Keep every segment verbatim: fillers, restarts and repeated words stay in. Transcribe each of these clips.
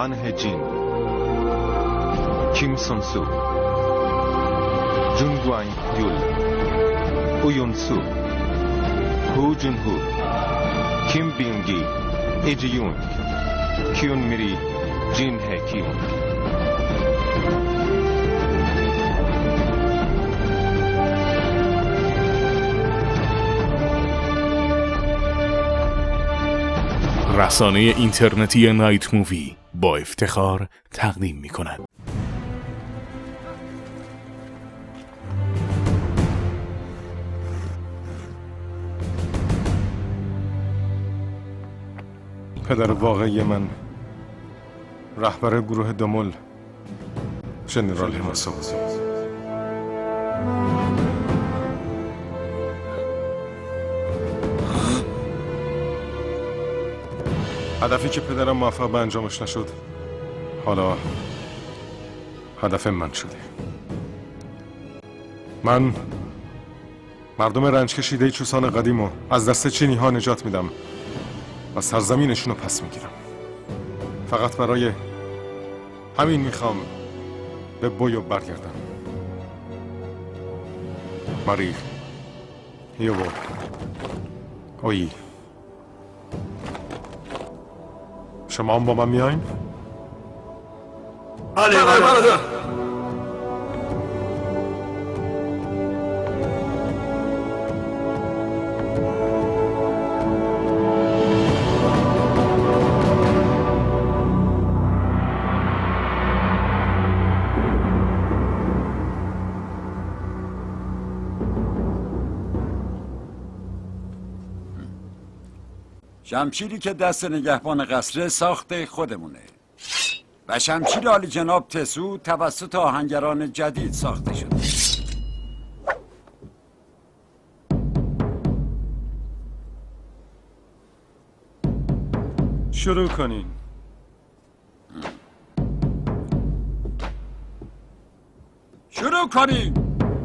وان هجین، کیم سون سو، جون گوان یول، اویون سو، هو جون هو، کیم بینگی، ایجیون، کیون میری، جین ه کیون. رسانه اینترنتی نایت مووی با افتخار تقدیم می کند. پدر واقعی من رهبر گروه دمل ژنرال هماسو. هدفی که پدرم موفق به انجامش نشد حالا هدف من شده. من مردم رنج کشیده چوسان قدیمو از دست چینی ها نجات میدم و سرزمینشون رو پس میگیرم. فقط برای همین میخوام به بویو برگردم. ماری هیوو اوی، شما هم با من میایین؟ بله برادر. شمشیری که دست نگهبان قصر ساخت خودمونه و شمشیر عالی جناب تسو توسط آهنگران جدید ساخته شده. شروع کنین. شروع کنین.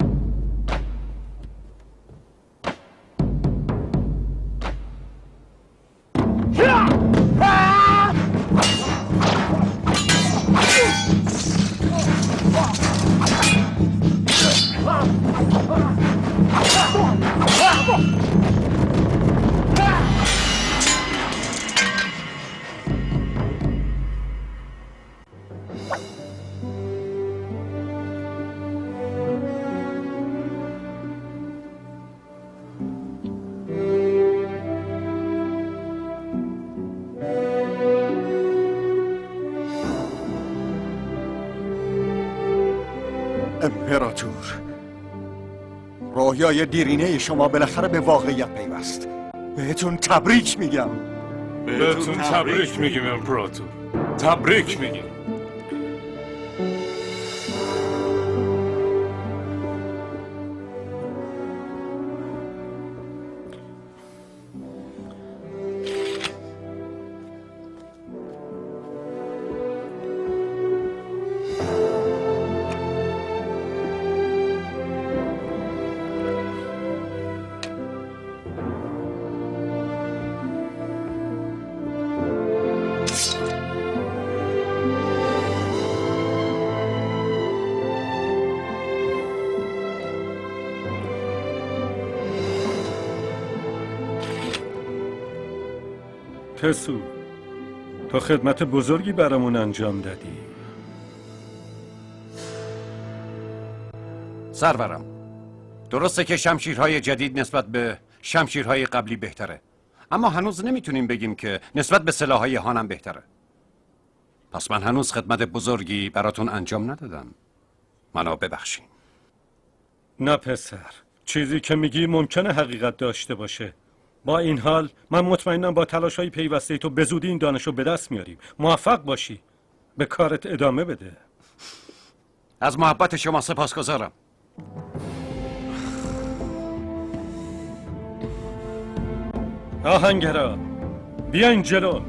امپراتور، رویای دیرینه شما بالاخره به واقعیت پیوست. بهتون تبریک میگم. بهتون تبریک میگیم امپراتور. تبریک میگیم. تسو، تو خدمت بزرگی برامون انجام دادی. سرورم، درسته که شمشیرهای جدید نسبت به شمشیرهای قبلی بهتره، اما هنوز نمیتونیم بگیم که نسبت به سلاحهای هانم بهتره. پس من هنوز خدمت بزرگی براتون انجام ندادم. منو ببخشین. نه پسر، چیزی که میگی ممکنه حقیقت داشته باشه. با این حال من مطمئنم با تلاش‌های پیوسته تو به زودی این دانش رو به دست میاریم. موفق باشی. به کارت ادامه بده. از محبت شما سپاسگزارم. آهنگرا، بیاین جلو.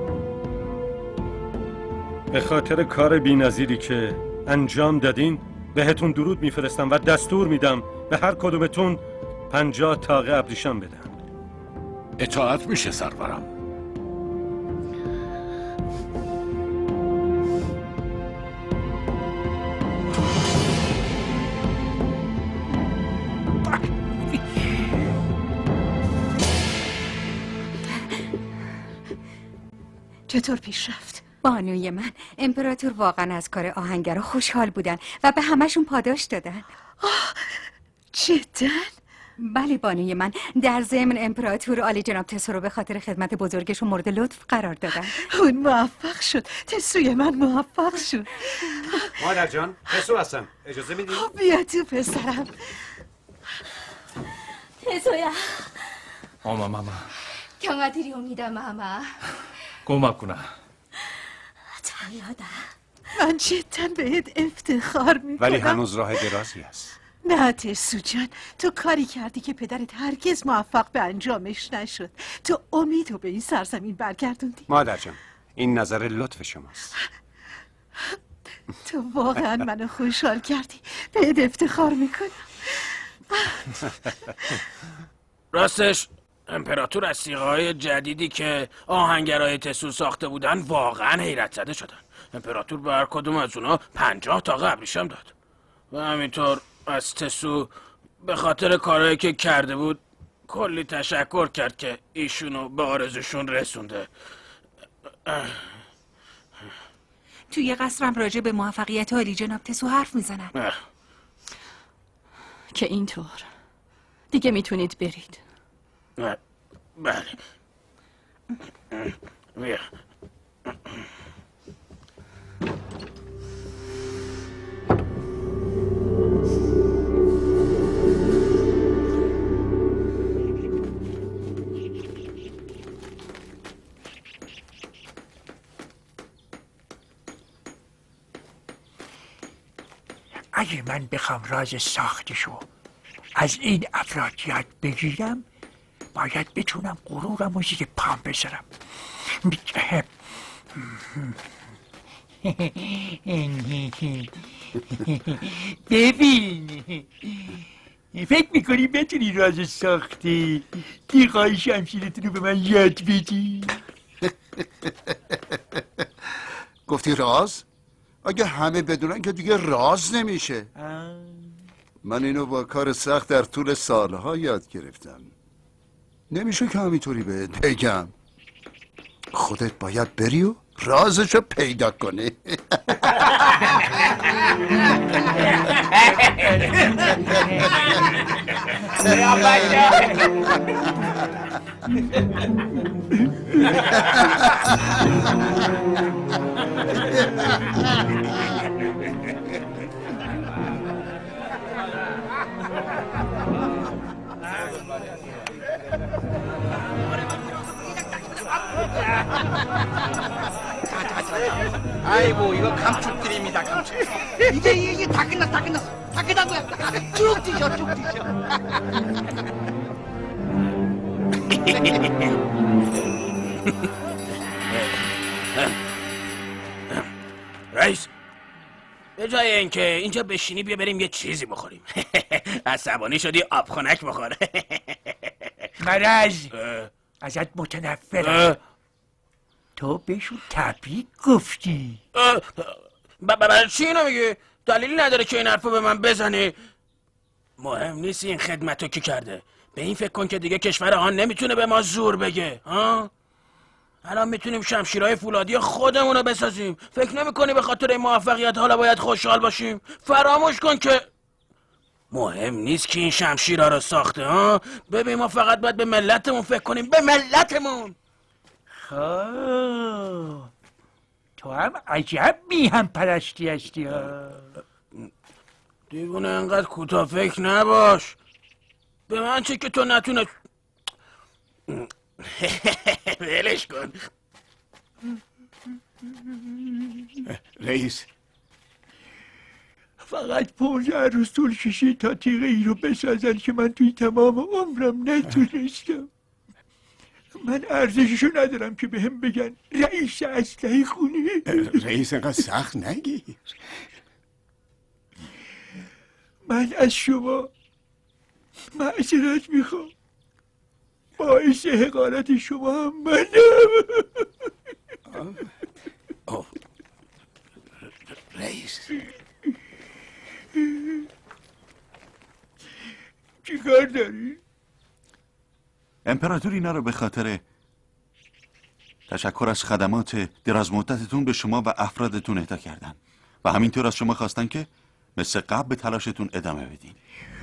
به خاطر کار بی‌نظیری که انجام دادین بهتون درود میفرستم و دستور میدم به هر کدومتون پنجاه تاقه ابریشم بدن. اطاعت میشه سرورم. چطور پیش رفت؟ بانوی من، امپراتور واقعا از کار آهنگرا خوشحال بودن و به همشون پاداش دادن. آه، جداً؟ بله بانوی من، در ضمن امپراتور عالی جناب تسو رو به خاطر خدمت بزرگشون مورد لطف قرار دادن. اون موفق شد، تسوی من موفق شد. مادر جان، تسو هستم، اجازه میدی؟ بیا تو پسرم. تسویا 어머 마마 경아들이 옵니다 마마. 고맙구나. 잘하다. من جدا بهت افتخار میکنم. ولی هنوز راه درازی است. نه تسو جان، تو کاری کردی که پدرت هرگز موفق به انجامش نشد. تو امیدو به این سرزمین برگردوندی. مادر جان، این نظر لطف شماست. تو واقعا منو خوشحال کردی. بهت افتخار میکنم. راستش امپراتور از سیغه‌های جدیدی که آهنگرای تسو ساخته بودن واقعا حیرت زده شدن. امپراتور به هر کدوم از اونا پنجاه تاقه ابریشم داد و همینطور از تسو به خاطر کارهایی که کرده بود کلی تشکر کرد که ایشونو به آرزوشون رسونده. توی قصرم راجع به موفقیت عالی جناب تسو حرف میزنن که اینطور دیگه میتونید برید. بله بیا. اگه من بخوام راز ساختشو از این افراد یاد بگیرم باید بتونم غرورم و زیر پام بذارم. ببین، فکر میکنی بتونی راز ساختی تیغای شمشیرتون رو به من یاد بدی؟ گفتی راز؟ اگه همه بدونن که دیگه راز نمیشه. من اینو با کار سخت در طول سالها یاد گرفتم. نمیشه که همینطوری بهت بگم. خودت باید بری و رازشو پیدا کنی. 아이고 이거 감축드립니다 감축. 이제 이게 다 끝났어 다 끝났어 다 끝난 거야. 쭉 드셔 쭉 드셔. رئیس به جای اینکه اینجا بشینی بیا بریم یه چیزی بخوریم. عصبانی شدی آب خنک بخور. مرز ازت متنفرم. تو بهشون تبریک گفتی. برای چی اینو میگی؟ دلیلی نداره که این حرفو به من بزنی. مهم نیست این خدمتو کی کرده. به این فکر کن که دیگه کشور آن نمیتونه به ما زور بگه. ها؟ الان میتونیم شمشیرهای فولادی خودمون رو بسازیم. فکر نمیکنی به خاطر این موفقیت حالا باید خوشحال باشیم؟ فراموش کن که مهم نیست که این شمشیرها رو ساخته. ها؟ ببین ما فقط باید به ملتمون فکر کنیم. به ملتمون. خب تو هم عجب میهم پرستی هستی ها. دیوونه انقدر کوتاه فکر نباش. به من چه که تو نتونه. ولش کن. رئیس فقط پونزده روز طول کشید تا تیغه ای رو بسازن که من توی تمام عمرم نتونستم. من ارزششو ندارم که بهم بگن رئیس اسلحه خونه. رئیس اینقدر سخت نگیر. من از شما معذرت میخوام. باعث حقارت شما هم منم. رئیس چی کار داری؟ امپراتور اینا رو به خاطر تشکر از خدمات دراز مدتتون به شما و افرادتون اهدا کردن و همینطور از شما خواستن که مثل قبل به تلاشتون ادامه بدین.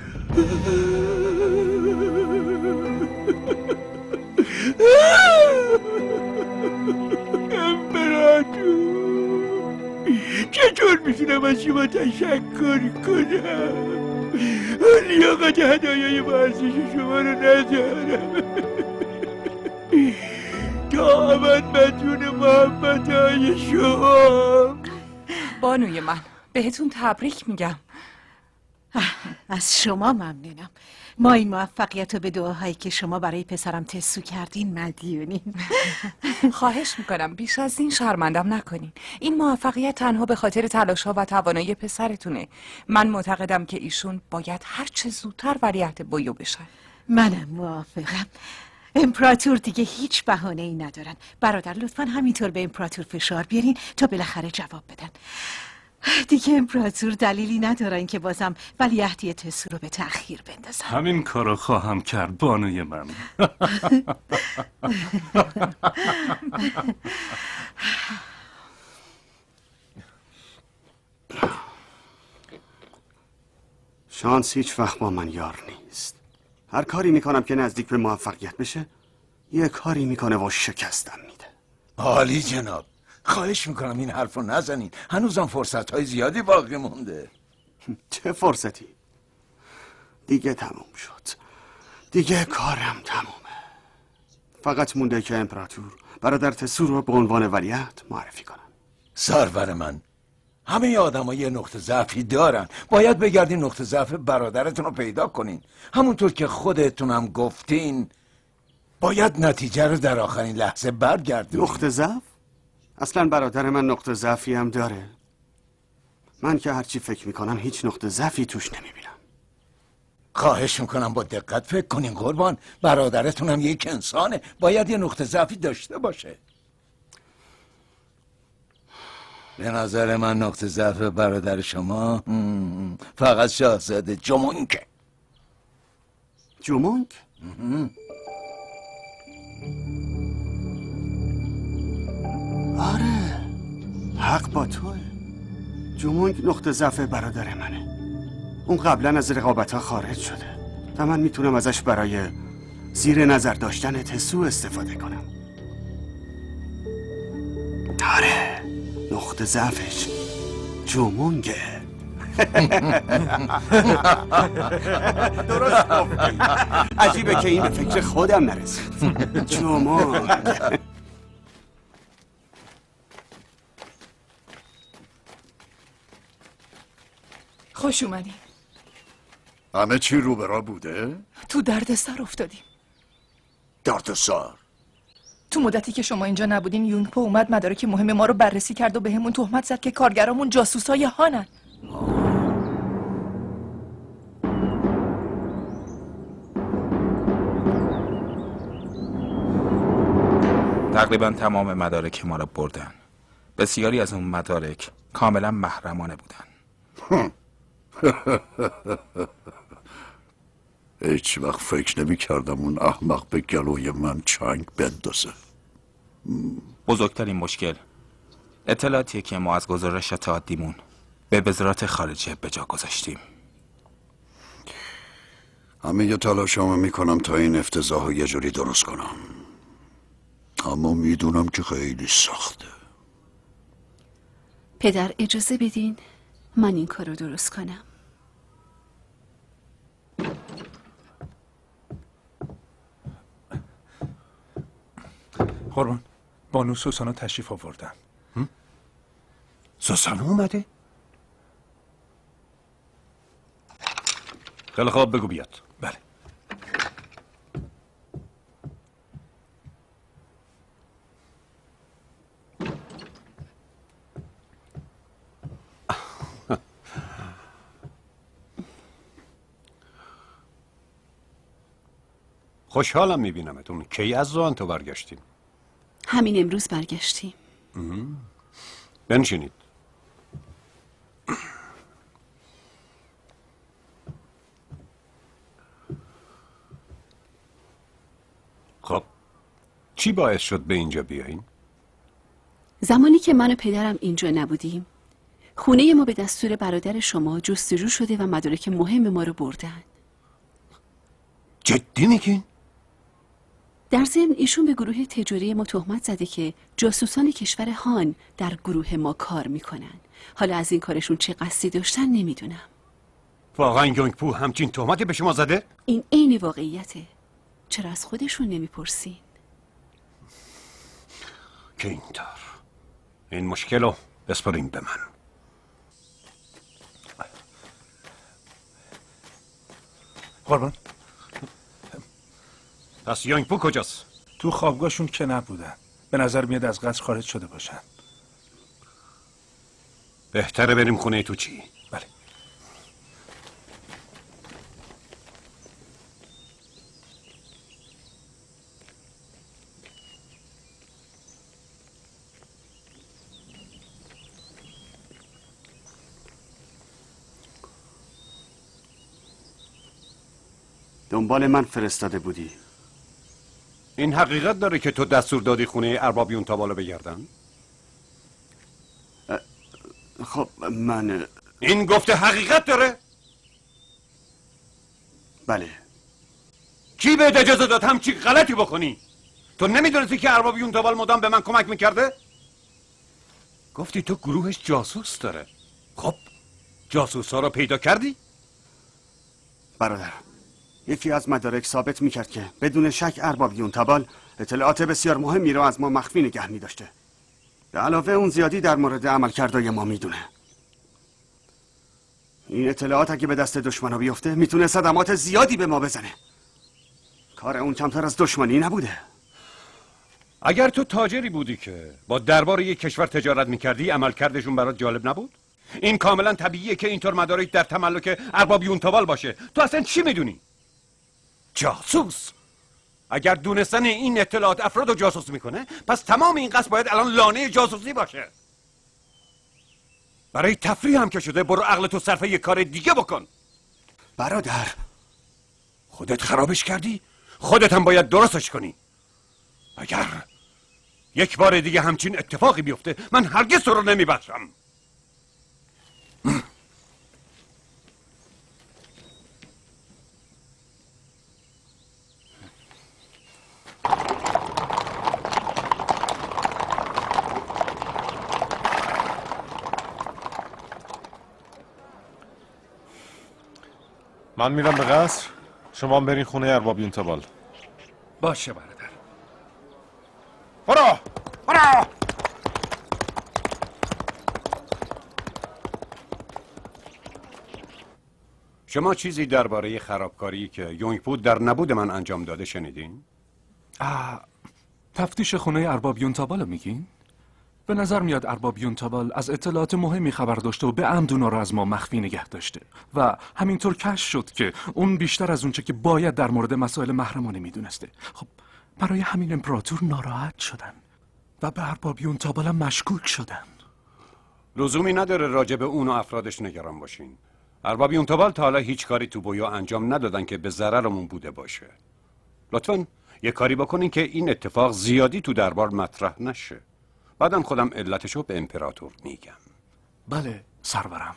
امپراتور چطور میتونم از شما تشکر کنم؟ لیاقت هدایای با ارزش شما رو ندارم. تا ابد مدیون محبت های شما. بانوی من بهتون تبریک میگم. از شما ممنونم. ما این موفقیت رو به دعاهایی که شما برای پسرم تسو کردین مدیونیم. خواهش میکنم بیش از این شرمندم نکنین. این موفقیت تنها به خاطر تلاش‌ها و توانایی پسرتونه. من معتقدم که ایشون باید هر چه زودتر ولیعهد بویو بشن. منم موافقم. امپراتور دیگه هیچ بهانه‌ای ندارن. برادر لطفاً همینطور به امپراتور فشار بیارین تا بالاخره جواب بدن. دیگه امپراتور دلیلی ندارن که بازم ولیعهدی تسو رو به تأخیر بندازن. همین کارو خواهم کرد بانوی من. شانس هیچ وقت با من یار نیست. هر کاری میکنم که نزدیک به موفقیت بشه یه کاری میکنه و شکستم میده. عالی جناب، خواهش میکنم این حرف رو نزنین. هنوزم فرصت های زیادی باقی مونده. چه فرصتی؟ دیگه تموم شد. دیگه کارم تمومه. فقط مونده که امپراتور برادر تسو رو به عنوان ولیعهد معرفی کنن. سرور من، همه آدم ها یه نقطه ضعفی دارن. باید بگردین نقطه ضعف برادرتون رو پیدا کنین. همونطور که خودتون هم گفتین باید نتیجه رو در آخرین لحظه برگردونین. نقطه ضعف؟ اصلا برادر من نقطه ضعفی هم داره. من که هرچی فکر میکنم هیچ نقطه ضعفی توش نمیبینم. خواهش میکنم با دقت فکر کنین قربان. برادرتون هم یک انسانه، باید یه نقطه ضعفی داشته باشه. به نظر من نقطه ضعف برادر شما فقط شاهزاده جمونکه. جمونک؟ آره، حق با توه. جمونک نقطه ضعف برادر منه. اون قبلا از رقابت ها خارج شده و من میتونم ازش برای زیر نظر داشتن تسو استفاده کنم. آره، نقطه ضعفش جمونگه. درست گفتی. عجیبه که این به فکر خودم نرسید. جمونگ. خوش اومدی. همه چی رو به راه بوده؟ تو درد سر افتادیم. درد سر؟ تو مدتی که شما اینجا نبودین یونگپو اومد مدارک مهم ما رو بررسی کرد و به همون تهمت زد که کارگرامون جاسوسای هانن. تقریبا تمام مدارک ما رو بردن. بسیاری از اون مدارک کاملا محرمانه بودن. هیچ وقت فکر نمی کردم اون احمق به گلوی من چنگ بندازه. بزرگترین مشکل اطلاعاتیه که ما از گزارشات عادیمون به وزارت خارجه به جا گذاشتیم. همه یه تلاشامو میکنم تا این افتضاحو یه جوری درست کنم، اما میدونم که خیلی سخته. پدر اجازه بدین من این کار رو درست کنم. قربان، بانو سوسانا تشریف آوردن. سوسانا اومده؟ خیلی خواب بگو بیاد. بله. خوشحالم میبینمتون. کی از زوانتو برگشتیم؟ همین امروز برگشتیم. بنشینید. خب چی باعث شد به اینجا بیاییم؟ زمانی که من و پدرم اینجا نبودیم، خونه ما به دستور برادر شما جستجو شده و مدارک مهم ما رو بردن. جدی میگین؟ در ضمن ایشون به گروه تجاری ما تهمت زده که جاسوسان کشور هان در گروه ما کار میکنن. حالا از این کارشون چه قصدی داشتن نمیدونم. واقعا یونگ پو همچین تهمتی به شما زده؟ این عین واقعیته. چرا از خودشون نمیپرسین؟ که اینطور این مشکل رو بسپارین به من. قربان پس یونگ پو کجاست؟ تو خوابگاهشون که نبودن. به نظر میاد از قصر خارج شده باشن. بهتره بریم خونه تو چی؟ بله. دنبال من فرستاده بودی. این حقیقت داره که تو دستور دادی خونه ارباب یونتابالو بگردن؟ خب من این گفته حقیقت داره؟ بله. کی بهت اجازه داد همچی غلطی بکنی؟ تو نمیدونستی که ارباب یونتابال مدام به من کمک میکرده؟ گفتی تو گروهش جاسوس داره. خب جاسوس ها رو پیدا کردی؟ برادر، یکی از مدارک ثابت میکرد که بدون شک ارباب یونتابال اطلاعات بسیار مهمی رو از ما مخفی نگه میداشته. به علاوه اون زیادی در مورد عملکردهای ما میدونه. این اطلاعات اگه به دست دشمنا بیفته میتونه صدمات زیادی به ما بزنه. کار اون کمتر از دشمنی نبوده. اگر تو تاجری بودی که با دربار یک کشور تجارت میکردی، عملکردشون برات جالب نبود؟ این کاملا طبیعیه که اینطور مدارک در تملک ارباب یونتابال باشه. تو اصلا چی میدونی؟ جاسوس؟ اگر دونستن این اطلاعات افراد رو جاسوس میکنه، پس تمام این قصد باید الان لانه جاسوسی باشه. برای تفریح هم که شده، برو عقل تو صرف یک کار دیگه بکن. برادر، خودت خرابش کردی، خودت هم باید درستش کنی. اگر یک بار دیگه همچین اتفاقی بیفته، من هرگز تو رو نمیبخشم. من میرم به قصر، شما هم برین خونه ارباب یونتابال. باشه برادر. برو برو. شما چیزی درباره خرابکاری که یونگ پو در نبود من انجام داده شنیدین؟ آه، تفتیش خونه ارباب یونتابال رو میگین؟ به نظر میاد ارباب یونتابال از اطلاعات مهمی خبر داشته و به عمد اونا رو از ما مخفی نگه داشته و همینطور کشف شد که اون بیشتر از اونچه که باید در مورد مسائل محرمانه میدونسته. خب برای همین امپراتور ناراحت شدن و به ارباب یونتابال هم مشکوک شدن. لزومی نداره راجع به اون و افرادش نگران باشین. ارباب یونتابال تا حالا هیچ کاری تو بویا انجام ندادن که به ضررمون بوده باشه. لطفاً یه کاری بکنین که این اتفاق زیادی تو دربار مطرح نشه. بعدم خودم علتشو به امپراتور میگم. بله سرورم.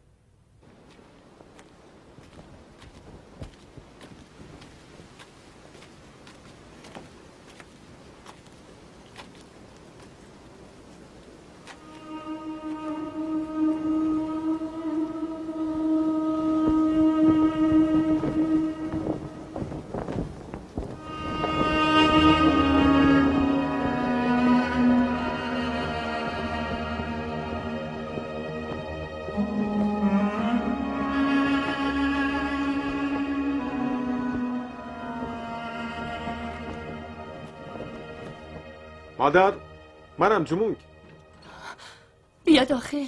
مادر، منم جمونگ. بیا داخل.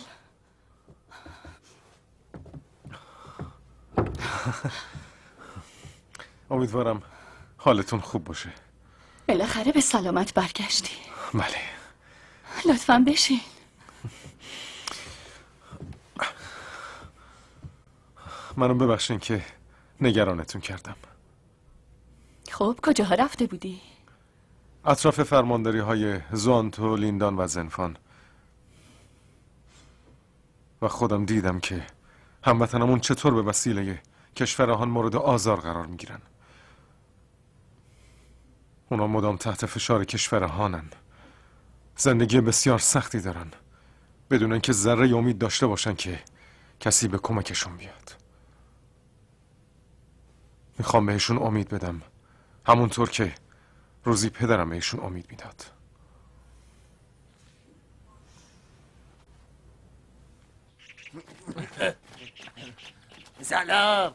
امیدوارم حالتون خوب باشه. بالاخره به سلامت برگشتی. بله. لطفاً بشین. منو ببخشین که نگرانتون کردم. خب کجاها رفته بودی؟ اطراف فرمانداری های زوانتو، لیندان و زنفان و خودم دیدم که هموطنمون چطور به وسیله کشور هان مورد آزار قرار میگیرن. اونا مدام تحت فشار کشور هانن، زندگی بسیار سختی دارن بدون اینکه ذره امید داشته باشن که کسی به کمکشون بیاد. میخوام بهشون امید بدم، همونطور که روزی پدرم بهشون امید میداد. سلام.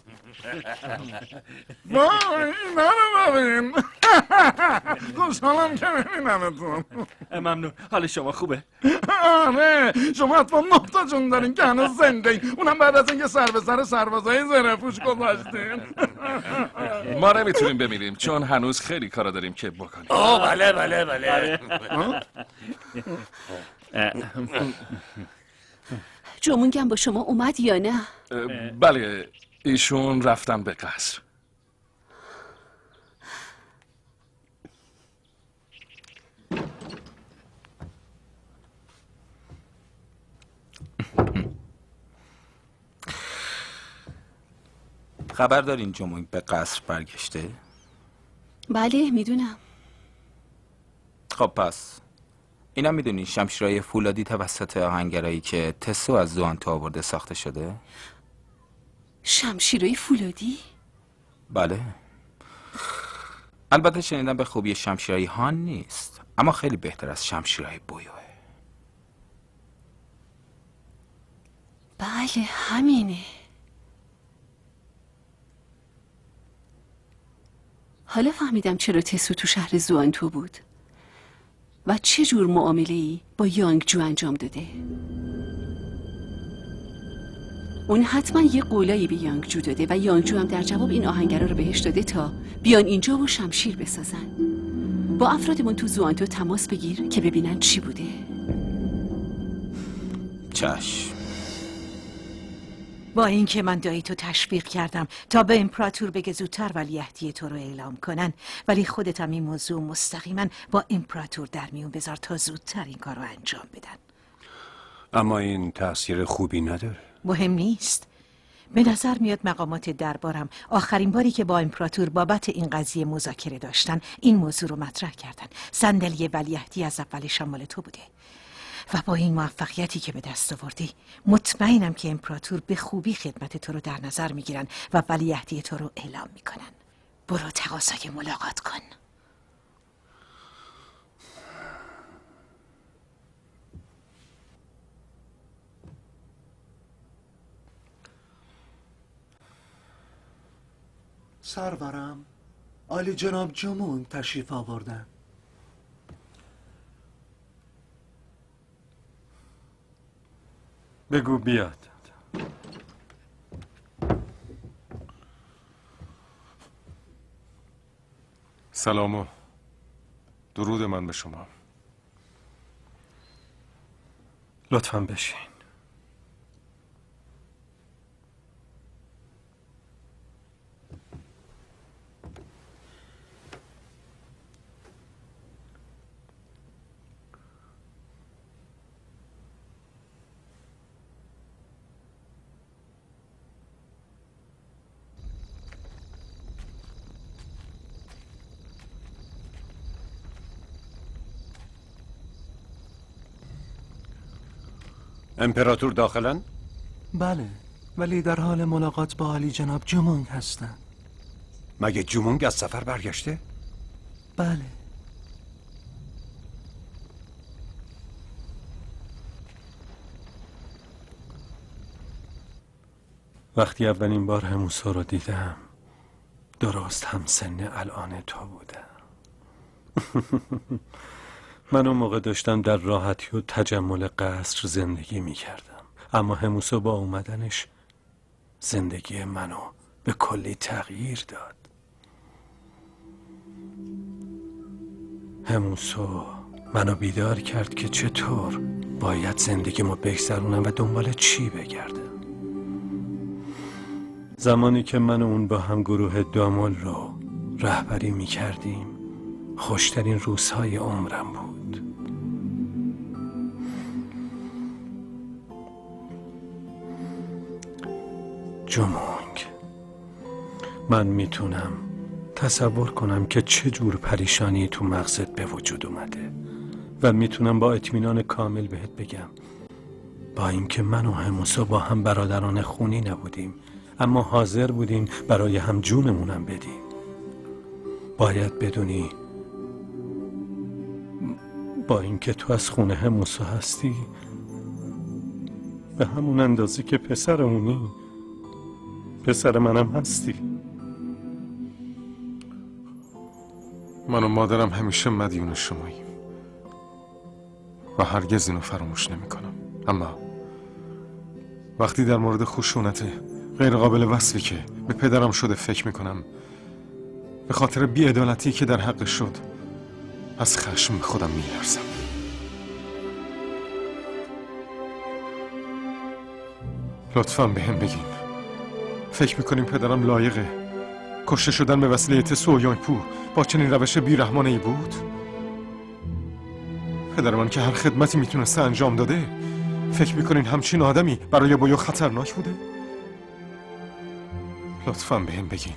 وای منو ببین. خوشحالم که ببینمتون. ممنون. حال شما خوبه؟ آره شما حتما نقطه جون دارین که هنوز زنده ای، اونم بعد از اینکه سر به سر سربازای زره پوش گذاشتین. ما نمیتونیم بمیریم چون هنوز خیلی کارا داریم که بکنیم. آه بله بله بله. جومونگم با شما اومد یا نه؟ بله ایشون رفتن به قصر. خبر دارین جمونگ به قصر برگشته؟ بله میدونم. خب پس اینا میدونین شمشیرهای فولادی توسط آهنگرایی که تسو از زوانتو آورده ساخته شده؟ شمشیرهای فولادی؟ بله. البته شنیدم به خوبی شمشیرهای هان نیست، اما خیلی بهتر از شمشیرهای بویوه. بله همینه. حالا فهمیدم چرا تسو تو شهر زوانتو بود و چه جور معامله‌ای با یانگ جو انجام داده. اون حتما یه قولایی به یانگ جو داده و یانگ جو هم در جواب این آهنگرا رو بهش داده تا بیان اینجا و شمشیر بسازن. با افرادمون تو زوانتو تماس بگیر که ببینن چی بوده. چشم. با اینکه من دایی تو تشویق کردم تا به امپراتور بگه زودتر ولیعهدی تو رو اعلام کنن، ولی خودت هم این موضوع مستقیما با امپراتور در میون بذار تا زودتر این کار رو انجام بدن. اما این تأثیر خوبی نداره. مهم نیست. به نظر میاد مقامات دربارم آخرین باری که با امپراتور بابت این قضیه مذاکره داشتن این موضوع رو مطرح کردن. صندلی ولیعهدی از اولش مال تو بوده و با این موفقیتی که به دست آوردی مطمئنم که امپراتور به خوبی خدمت تو رو در نظر میگیرن و ولیعهدی تو رو اعلام میکنن. برو تقاضای ملاقات کن. سرورم، عالی جناب جمون تشریف آوردن. بگو بیاد. سلام و درود من به شما. لطفاً بشین. امپراتور داخلن؟ بله، ولی در حال ملاقات با عالی جناب جمونگ هستن. مگه جمونگ از سفر برگشته؟ بله. وقتی اولین بار هموسا رو دیدم درست هم سن الان تو بودم. من اون موقع داشتم در راحتی و تجمل قصر زندگی می کردم، اما هموسا با اومدنش زندگی منو به کلی تغییر داد. هموسو منو بیدار کرد که چطور باید زندگیمو بگذرونم و دنبال چی بگردم. زمانی که من و اون با هم گروه دامل رو رهبری می کردیم خوشترین روزهای عمرم بود. جمونگ، من میتونم تصور کنم که چه جور پریشانی تو مغزت به وجود اومده و میتونم با اطمینان کامل بهت بگم با اینکه من و هموسا با هم برادران خونی نبودیم اما حاضر بودیم برای هم جونمونم بدیم. باید بدونی با اینکه تو از خونه هموسا هستی به همون اندازه که پسرمونی پسر منم هستی. من و مادرم همیشه مدیون شماییم و هرگز اینو فراموش نمی کنم. اما وقتی در مورد خشونت غیر قابل وصفی که به پدرم شده فکر می کنم به خاطر بی‌عدالتی که در حقش شد از خشم به خودم می لرزم. لطفاً به هم بگین فکر میکنیم پدرم لایقه کشته شدن به وسیله تسو و یانگپو با چنین روش بیرحمانه‌ای بود؟ پدر من که هر خدمتی میتونسته انجام داده، فکر میکنین همچین آدمی برای بویو خطرناک بوده؟ لطفاً به هم بگین.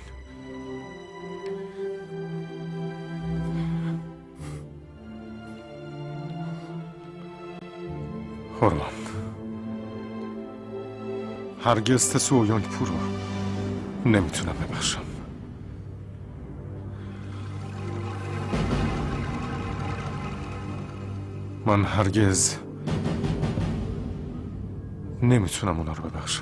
هورمان، هرگز تسو و یانگپو رو نمیتونم ببخشم. من هرگز نمیتونم اونا رو ببخشم.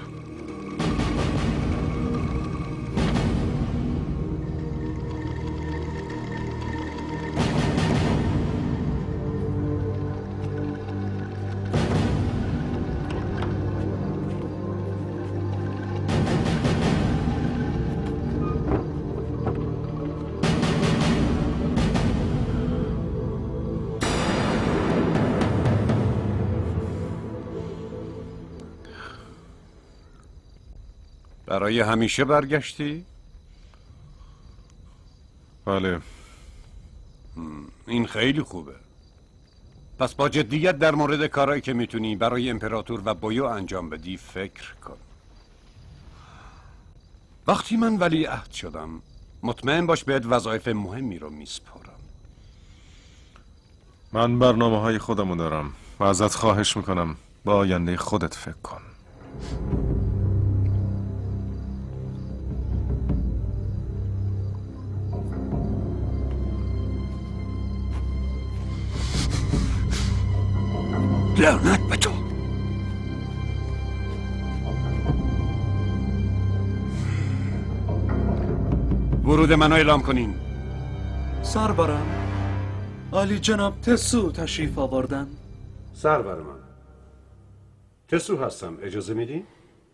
برای همیشه برگشتی؟ بله. این خیلی خوبه. پس با جدیت در مورد کارهایی که میتونی برای امپراتور و بویو انجام بدی فکر کن. وقتی من ولیعهد شدم مطمئن باش بهت وظایف مهمی رو میسپارم. من برنامه های خودمو دارم و ازت خواهش میکنم با آینده خودت فکر کن. لعنت به تو. ورود منو اعلام کنین. سرورم، عالی جناب تسو تشریف آوردن. سرور من تسو هستم، اجازه میدین؟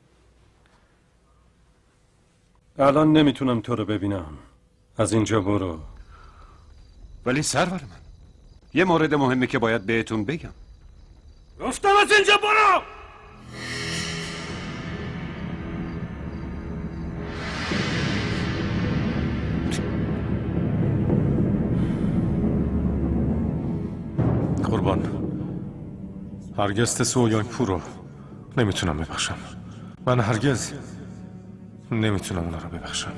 الان نمیتونم تو رو ببینم، از اینجا برو. ولی سرور من یه مورد مهمه که باید بهتون بگم. گفتم از اینجا برو! قربان، هرگز تسو و یانگپو رو نمیتونم ببخشم. من هرگز نمیتونم اونا رو ببخشم.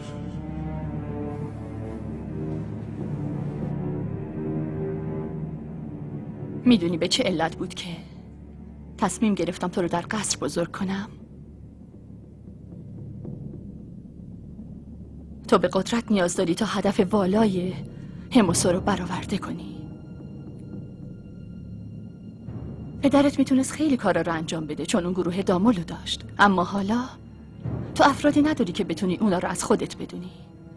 میدونی به چه علت بود که تصمیم گرفتم تو رو در قصر بزرگ کنم؟ تو به قدرت نیاز داری تا هدف والای هموسو رو برآورده کنی. پدرت میتونست خیلی کارا رو انجام بده چون اون گروه دامولو داشت، اما حالا تو افرادی نداری که بتونی اونا رو از خودت بدونی.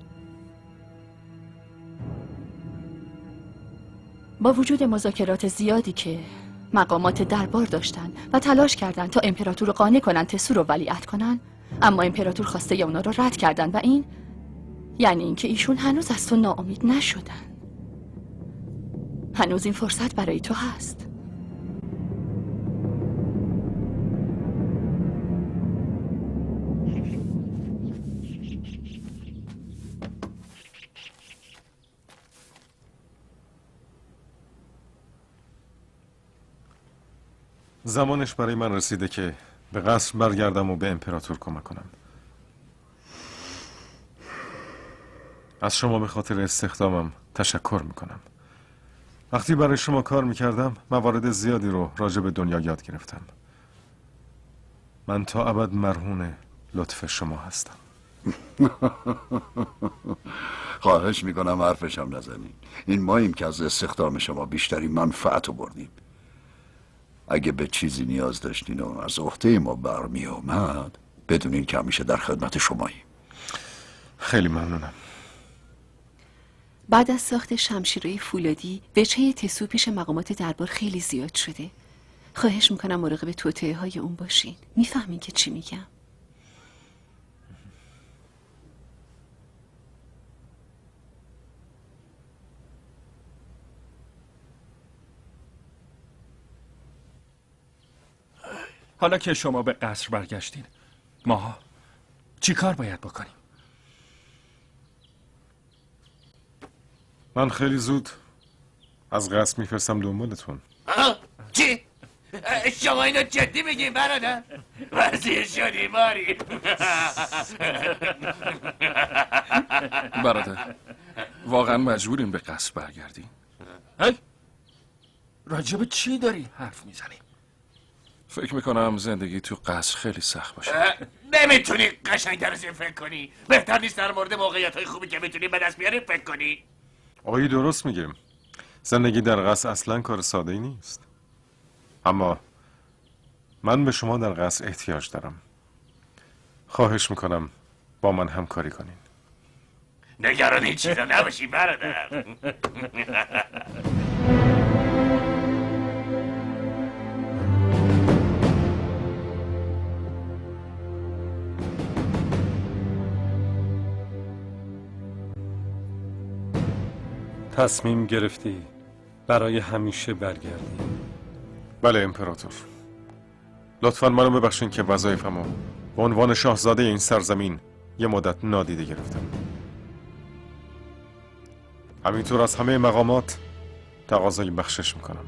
با وجود مذاکرات زیادی که مقامات دربار داشتن و تلاش کردن تا امپراتور رو قانع کنن تسو رو ولیعهد کنن، اما امپراتور خواسته اونا رو رد کردن و این یعنی اینکه ایشون هنوز از تو ناامید نشدن. هنوز این فرصت برای تو هست. زمانش برای من رسیده که به قصر برگردم و به امپراتور کمک کنم. از شما به خاطر استخدامم تشکر میکنم. وقتی برای شما کار میکردم موارد زیادی رو راجع به دنیا یاد گرفتم. من تا ابد مرهون لطف شما هستم. خواهش میکنم حرفشم نزنین. این ماییم که از استخدام شما بیشتری منفعت رو بردیم. اگه به چیزی نیاز داشتین و از عهده ما برمی اومد بدونین که همیشه در خدمت شماییم. خیلی ممنونم. بعد از ساخت شمشیرهای فولادی وجهه تسو پیش مقامات دربار خیلی زیاد شده. خواهش میکنم مراقب توطئه های اون باشین. میفهمین که چی میگم؟ حالا که شما به قصر برگشتین، ماها چی کار باید بکنیم؟ من خیلی زود از قصر میفرستم دنبالتون. چی؟ شما اینو جدی میگین برادر؟ وزیر شدی ماری. برادر واقعا مجبوریم به قصر برگردیم. هی؟ راجب چی داری حرف میزنی؟ فکر میکنم زندگی تو قصر خیلی سخت باشه. نمیتونی قشنگتر از این فکر کنی؟ بهتر نیست در مورد موقعیت های خوبی که میتونی به دست بیاری فکر کنی؟ آقایی درست میگیم. زندگی در قصر اصلا کار ساده ای نیست. اما من به شما در قصر احتیاج دارم. خواهش میکنم با من همکاری کنین. نگران این چیزا نباشی برادر. تصمیم گرفتی برای همیشه برگردی؟ بله امپراتور. لطفاً منو ببخشین که وظایفمو به عنوان شاهزاده این سرزمین یه مدت نادیده گرفتم. همینطور از همه مقامات تقاضای بخشش میکنم.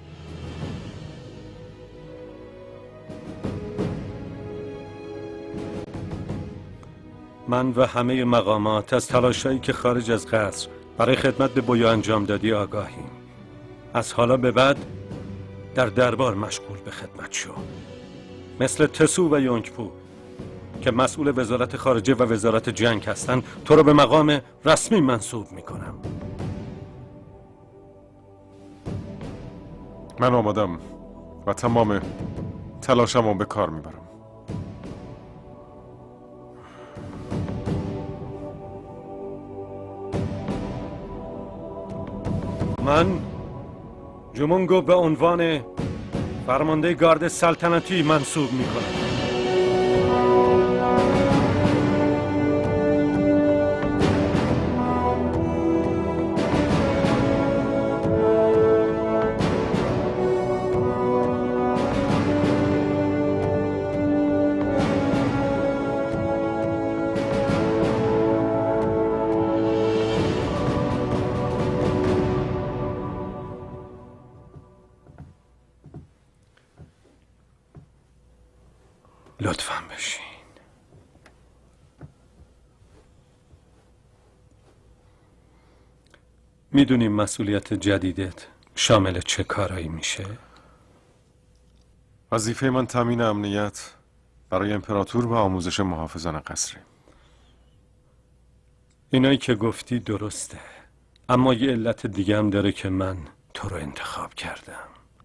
من و همه مقامات از تلاشایی که خارج از قصر برای خدمت به بویا انجام دادی آگاهیم. از حالا به بعد در دربار مشغول به خدمت شو. مثل تسو و یونگپو که مسئول وزارت خارجه و وزارت جنگ هستند، تو رو به مقام رسمی منصوب میکنم. من آمادم و تمام تلاشمو به کار میبرم. من جومونگو به عنوان فرمانده گارد سلطنتی منصوب میکنم. لطفاً بشین. میدونی مسئولیت جدیدت شامل چه کارایی میشه؟ وظیفه من تامین امنیت برای امپراتور و آموزش محافظان قصری. اینایی که گفتی درسته، اما یه علت دیگه هم داره که من تو رو انتخاب کردم.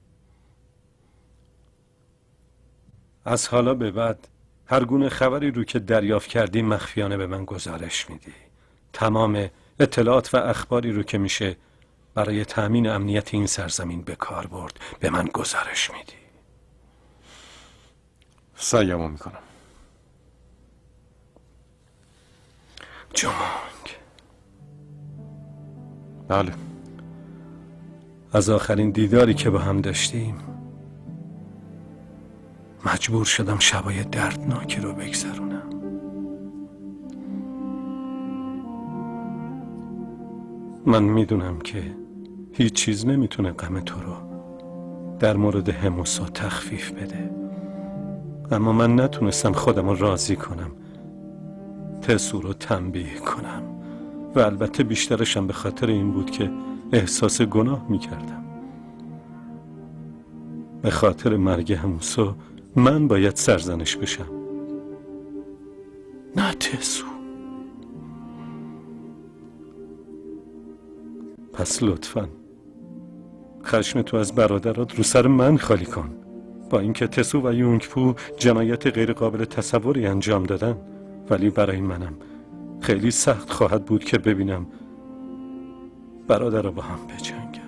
از حالا به بعد هر گونه خبری رو که دریافت کردی مخفیانه به من گزارش میدی. تمام اطلاعات و اخباری رو که میشه برای تأمین امنیت این سرزمین به کار برد به من گزارش میدی. سعیمو میکنم. جومونگ. بله. از آخرین دیداری که با هم داشتیم مجبور شدم شبای دردناکی رو بگذرونم. من میدونم که هیچ چیز نمیتونه غم تو رو در مورد هموسا تخفیف بده، اما من نتونستم خودم رو راضی کنم، تسو رو تنبیه کنم و البته بیشترشم به خاطر این بود که احساس گناه میکردم. به خاطر مرگ هموسا من باید سرزنش بشم، نه تسو. پس لطفاً خشم تو از برادرات رو سر من خالی کن. با اینکه تسو و یونگپو جنایت غیر قابل تصوری انجام دادن، ولی برای منم خیلی سخت خواهد بود که ببینم برادر با هم بجنگن.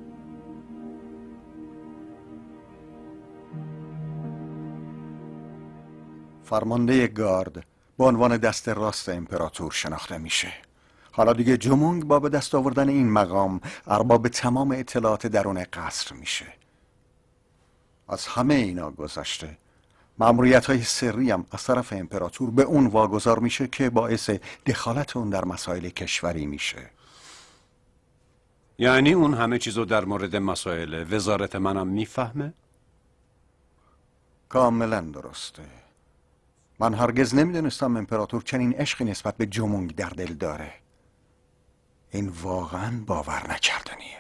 فرمانده گارد به عنوان دست راست امپراتور شناخته میشه. حالا دیگه جومونگ با به دست آوردن این مقام ارباب تمام اطلاعات درون قصر میشه. از همه اینا گذشته مأموریت های سری هم از طرف امپراتور به اون واگذار میشه که باعث دخالت اون در مسائل کشوری میشه. یعنی اون همه چیزو در مورد مسائل وزارت منم میفهمه؟ کاملا درسته. من هرگز نمیدونستم امپراتور چنین عشقی نسبت به جومونگ در دل داره. این واقعا باور نکردنیه.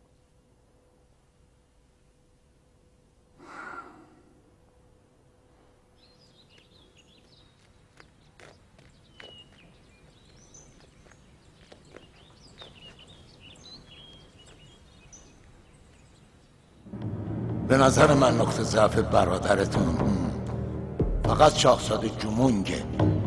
به نظر من نقطه ضعف برادرتون فقط شاهزاده جومونگه.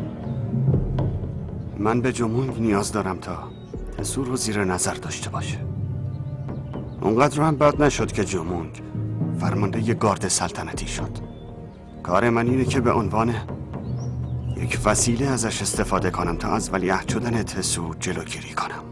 من به جومونگ نیاز دارم تا تسو رو زیر نظر داشته باشه. اونقدر هم بد نشد که جومونگ فرمانده ی گارد سلطنتی شد. کار من اینه که به عنوان یک وسیله ازش استفاده کنم تا از ولیعهد شدن تسو جلوگیری کنم.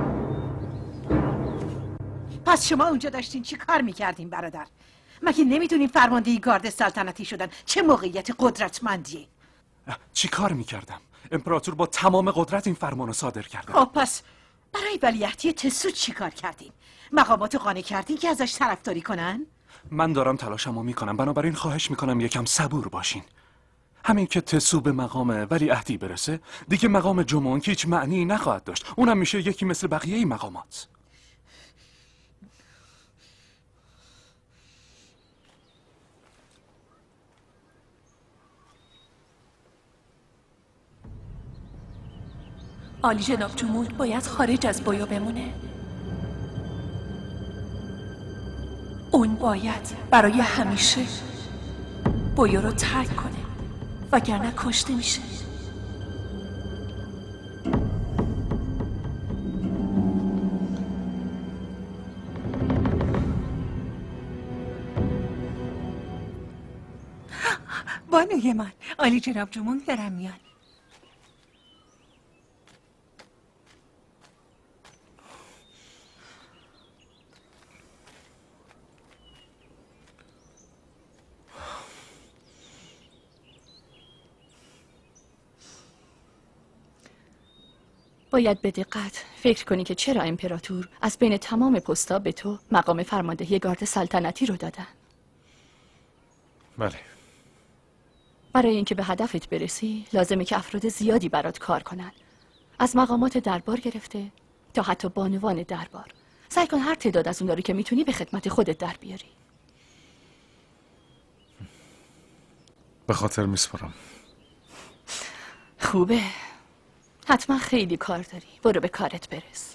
پس شما اونجا داشتین چی کار میکردین برادر؟ مگه نمیدونین فرمانده ی گارد سلطنتی شدن چه موقعیت قدرتمندیه؟ چی کار میکردم؟ امپراتور با تمام قدرت این فرمانو صادر کرده. خب پس برای ولیعهدی تسو چی کار کردین؟ مقامات قانع کردین که ازش طرفداری کنن؟ من دارم تلاشمو میکنم، بنابراین خواهش میکنم یکم صبور باشین. همین که تسو به مقام ولیعهدی برسه دیگه مقام جومونگ هیچ معنی نخواهد داشت. اونم میشه یکی مثل بقیه ای مقامات. عالی جناب جومونگ باید خارج از بویو بمونه. اون باید برای همیشه بویو رو ترک کنه وگرنه کشته میشه. بانوی من، عالی جناب جومونگ دارم میان. باید به دقت فکر کنی که چرا امپراتور از بین تمام پستا به تو مقام فرماندهی گارد سلطنتی رو دادن. بله. برای اینکه به هدفت برسی لازمه که افراد زیادی برات کار کنن، از مقامات دربار گرفته تا حتی بانوان دربار. سعی کن هر تعداد از اون رو که میتونی به خدمت خودت در بیاری. به خاطر میسپارم. خوبه، حتما خیلی کار داری. برو به کارت برس.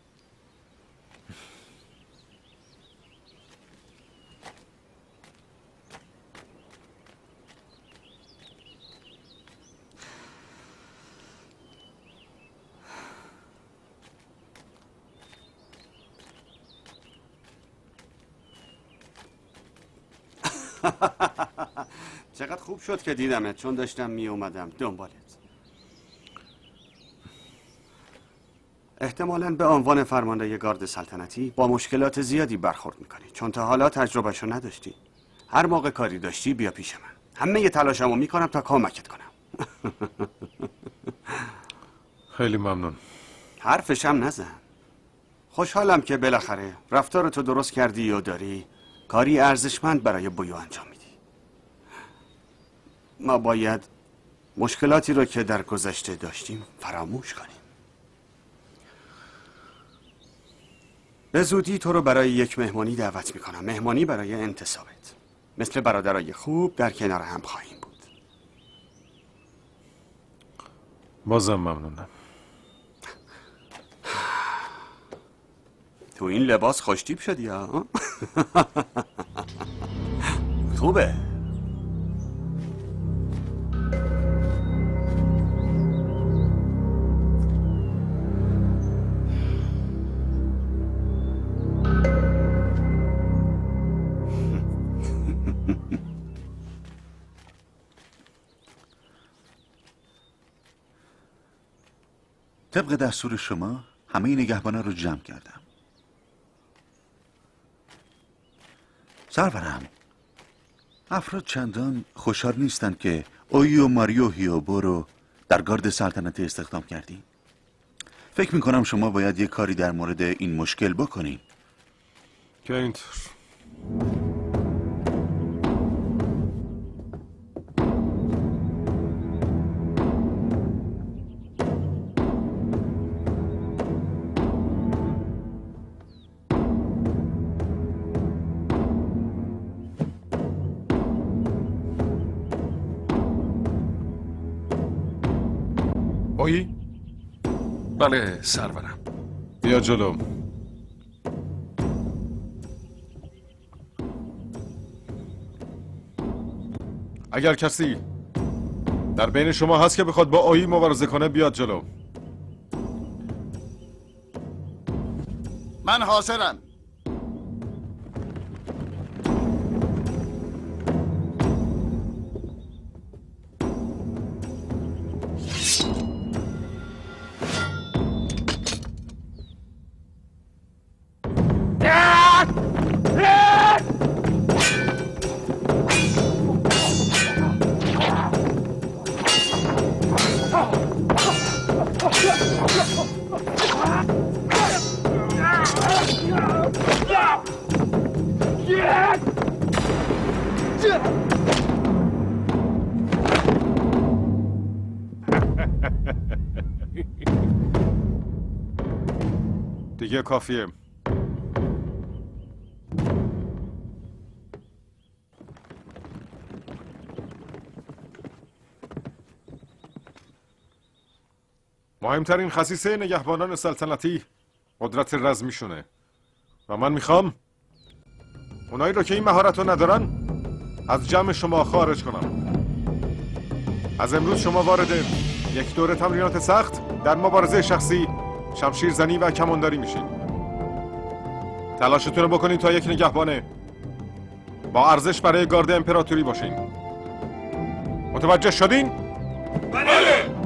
چقدر خوب شد که دیدمت، چون داشتم می اومدم دنبالت. احتمالاً به عنوان فرمانده گارد سلطنتی با مشکلات زیادی برخورد میکنی، چون تا حالا تجربهشو نداشتی. هر موقع کاری داشتی بیا پیش من. همه ی تلاشمو میکنم تا کمکت کنم. خیلی ممنون. حرفشم نزن. خوشحالم که بالاخره رفتارتو درست کردی و داری کاری ارزشمند برای بویو انجام میدی. ما باید مشکلاتی رو که در گذشته داشتیم فراموش کنیم. به زودی تو رو برای یک مهمانی دعوت میکنم. مهمانی برای انتصابت. مثل برادرای خوب در کنار هم خواهیم بود. بازم ممنونم. تو این لباس خوشتیپ شدی ها؟ خوبه. طبق دستور شما همه نگهبانا رو جمع کردم. سرورم، افراد چندان خوشحال نیستن که اویی و ماریو هیوبو رو در گارد سلطنتی استخدام کردی. فکر میکنم شما باید یه کاری در مورد این مشکل بکنین. که اینطور. اویی؟ بله سرورم. بیا جلو. اگر کسی در بین شما هست که بخواد با اویی مبارزه کنه بیاد جلو. من حاضرم. دیگه کافیه. مهمترین خصیصه نگهبانان سلطنتی قدرت رزمیشونه و من میخوام اونایی رو که این مهارت رو ندارن از جمع شما خارج کنم. از امروز شما وارد یک دوره تمرینات سخت در مبارزه شخصی، شمشیر زنی و کمانداری میشین. تلاشتون رو بکنین تا یک نگهبانه با ارزش برای گارد امپراتوری باشین. متوجه شدین؟ بله.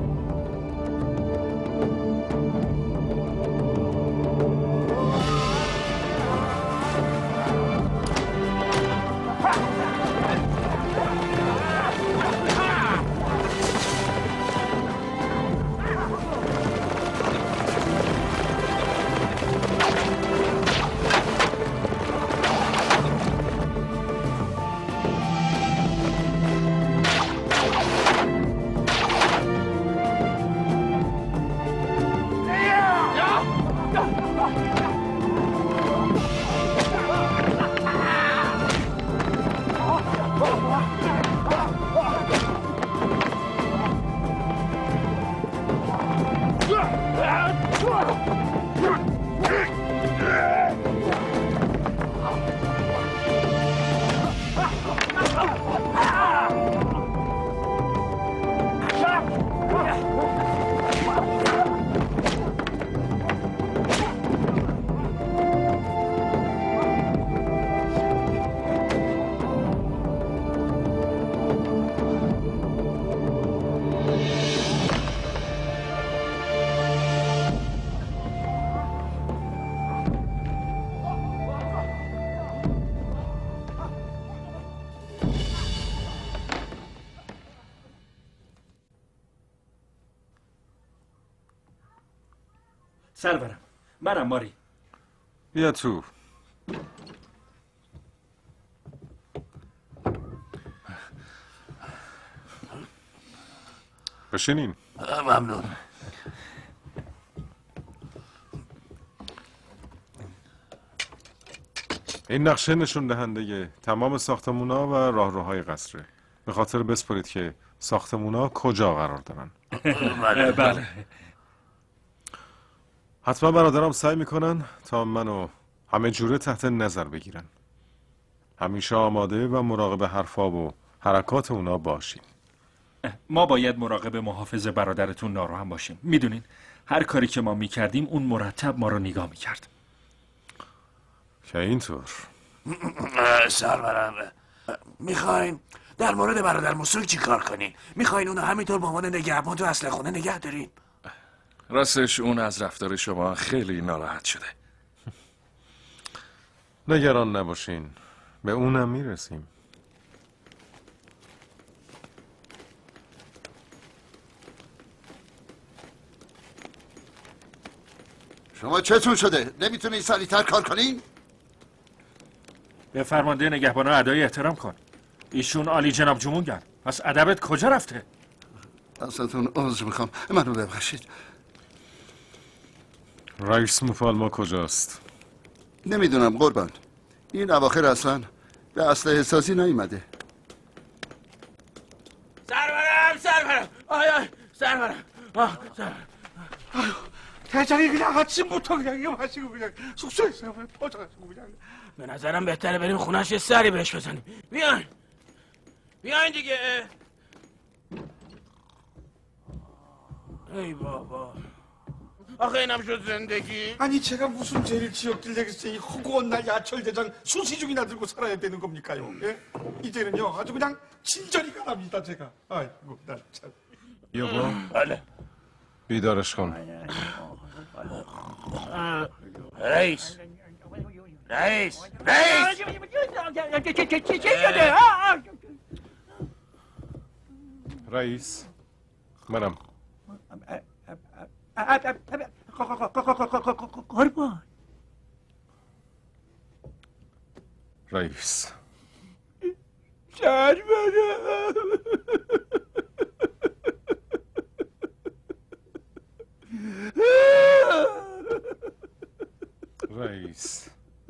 سرورم، منم ماری. بیا تو. بشینین. ممنون. این نقشه نشون دهنده تمام ساختمونا و راهروهای قصره. به خاطر بسپرید که ساختمونا کجا قرار دارن. بله بله. حتما برادرام سعی میکنن تا منو همه جوره تحت نظر بگیرن. همیشه آماده و مراقب حرفا و حرکات اونا باشین. ما باید مراقب محافظ برادرتون نارو هم باشیم. میدونین هر کاری که ما میکردیم اون مرتب ما رو نگاه میکرد. که اینطور سرورم، میخواین در مورد برادر موسوک چی کار کنین؟ میخواین اونو همینطور به عنوان نگهبان تو اصل خونه نگه دارین؟ راستش اون از رفتار شما خیلی ناراحت شده. نگران نباشین، به اونم میرسیم. شما چتون شده؟ نمیتونین سریعتر کار کنین؟ به فرمانده نگهبانا ادای احترام کن. ایشون عالی جناب جمونگن. پس ادبت کجا رفته؟ ازتون عذر میخوام، منو ببخشید. رئیس مفالما کجاست؟ نمیدونم قربان، این اواخر اصلا به اسلحه سازی نیومده. سرورم سرورم آی آی سرورم آه سرورم 대장이 그냥 아침부터 그냥 이거 마시고 그냥 숙소에서 퍼져가지고 그냥. به نظرم بهتره بریم خونش یه سری بهش بزنیم. بیاین بیاین دیگه. ای بابا آخه اینم شد زندگی. 아니 제가 무슨 죄를 지었길 내겠어요. 이 허구한 날 야철대장 수시중이나 들고 살아야 되는 겁니까요? 예? 이제는요 아주 그냥 진저리가 납니다 제가. 아이고 나 참. یابا بله بیدارش کن. رئیس رئیس رئیس رئیس منم. قربان رئیس سرورم رئیس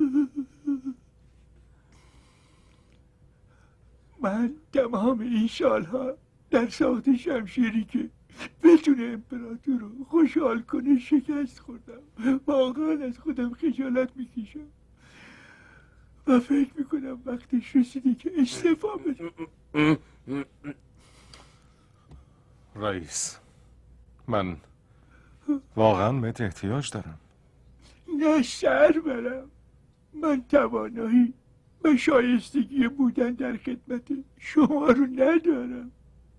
من تمام این سالها در ساخت شمشیری که بتونه امپراتور رو خوشحال کنه شکست خوردم. واقعا از خودم خجالت میکشم و فکر میکنم وقتش رسیده که استعفا بدم. رئیس من واقعا بهت احتیاج دارم. نه سرورم، من توانایی و شایستگی بودن در خدمت شما رو ندارم.